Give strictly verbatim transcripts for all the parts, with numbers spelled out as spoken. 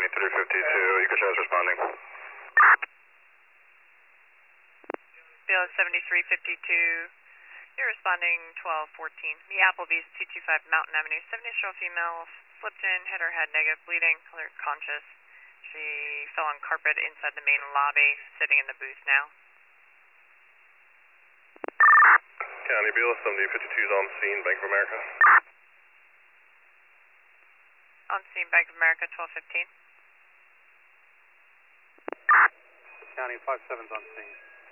seventy-three fifty-two, Equitrans responding. B L S seventy-three fifty-two, you're responding twelve fourteen. The Applebee's two two five Mountain Avenue, seventy-year-old female, slipped in, hit her head, negative bleeding, clear conscious. She fell on carpet inside the main lobby, sitting in the booth now. County, B L S seventy fifty-two is on scene, Bank of America. On scene, Bank of America, twelve fifteen. County, five seven's on scene.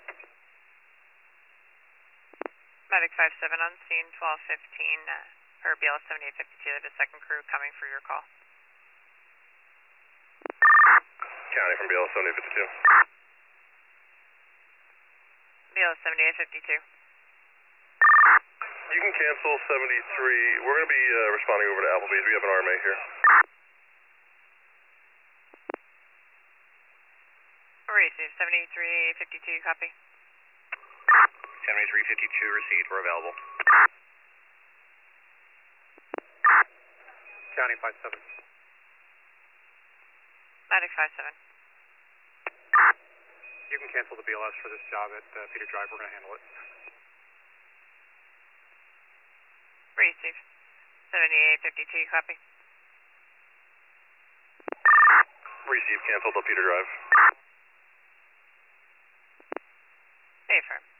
Medic five seven on scene, twelve fifteen, uh, for B L S seventy-eight fifty-two, the second crew coming for your call. County from B L S seventy fifty-two. B L S seventy-eight fifty-two. You can cancel seventy-three. We're going to be uh, responding over to Applebee's. We have an R M A here. Receive, seventy-three fifty-two, copy. seventy-three fifty-two received. We're available. County, five seven. Medic five seven. You can cancel the B L S for this job at uh, Peter Drive. We're going to handle it. Receive, seventy-eight fifty-two, copy. Receive, cancel to Peter Drive. Affirm.